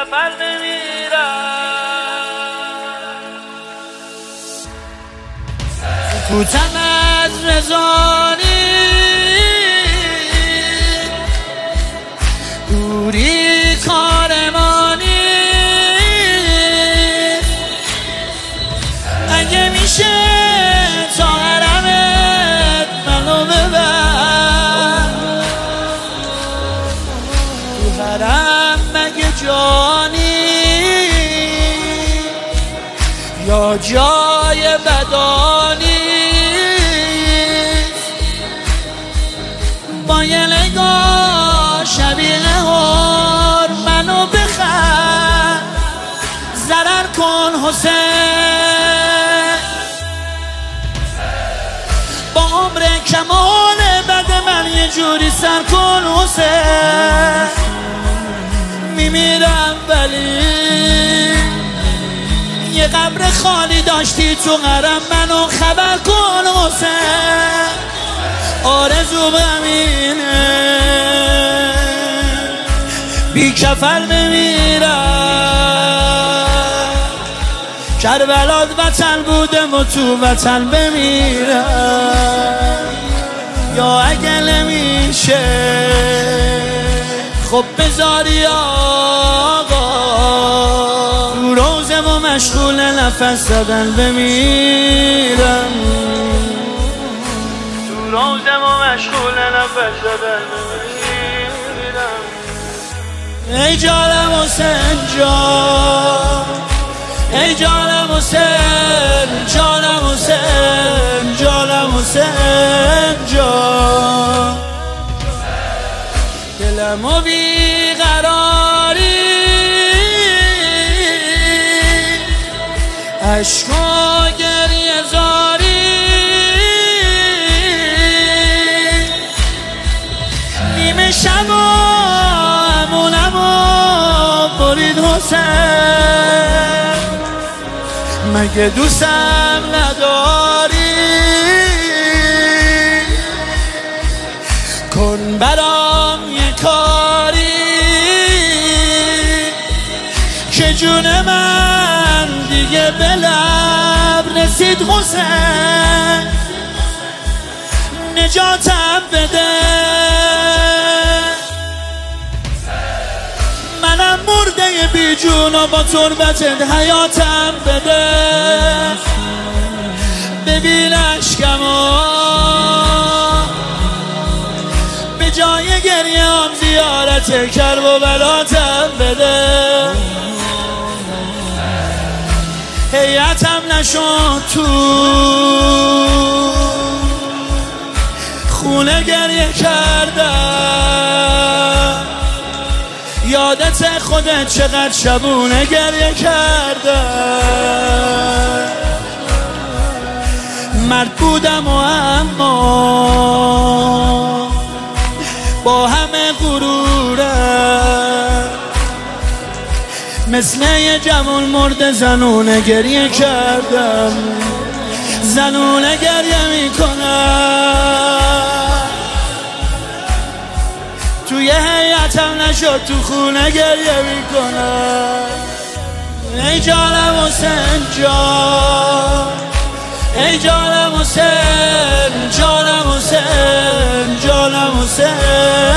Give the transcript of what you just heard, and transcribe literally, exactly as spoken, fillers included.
کفن بمیرم. کوتم از رزانی دوری کارمانی، اگه میشه تا حرمت منو ببر، تو حرم مگه جانی یا جای بدانی، با یه نگاه شبیه هر منو بخند، ضرر کن حسین، با عمر کمال بد من یه جوری سر کن حسین. میمیرم ولی یه قبر خالی داشتی تو حرم، منو خبر کن حسین. آرزو بمینه بی کفن بمیرم، کربلات وطن بودم و تو وطن بمیرم، یا اگه نمیشه خب بذاری آقا تو روزم و مشغول نفس زدن بمیرم، تو روزم و مشغول نفس زدن بمیرم. ای جانم حسین جان، ای جانم حسین، جانم حسین، جانم حسین جان، دلمو بیقراری عشق و گریه زاری، نیمه شب و امونمو برید حسین، مگه دوستم نداری؟ کن برام یه کاری که جون من دیگه به لب رسید حسین، نجاتم بده، منم مرده بی جون و با تربتت حیاتم بده. ببین اشکمو به جای گریه هم زیارت کرب و بلاتم بده، هیئتم نشد تو خونه گریه کردم، یادت خودت چقدر شبونه گریه کردم، مرد بودم و اما با همه غرورم مثل یه جوان مرد زنونه گریه کردم، زنونه گریه میکنم، توی هیئتم نشد تو خونه گریه میکنم. ای جانم حسین جان، ای جانم حسین، جانم حسین، جانم حسین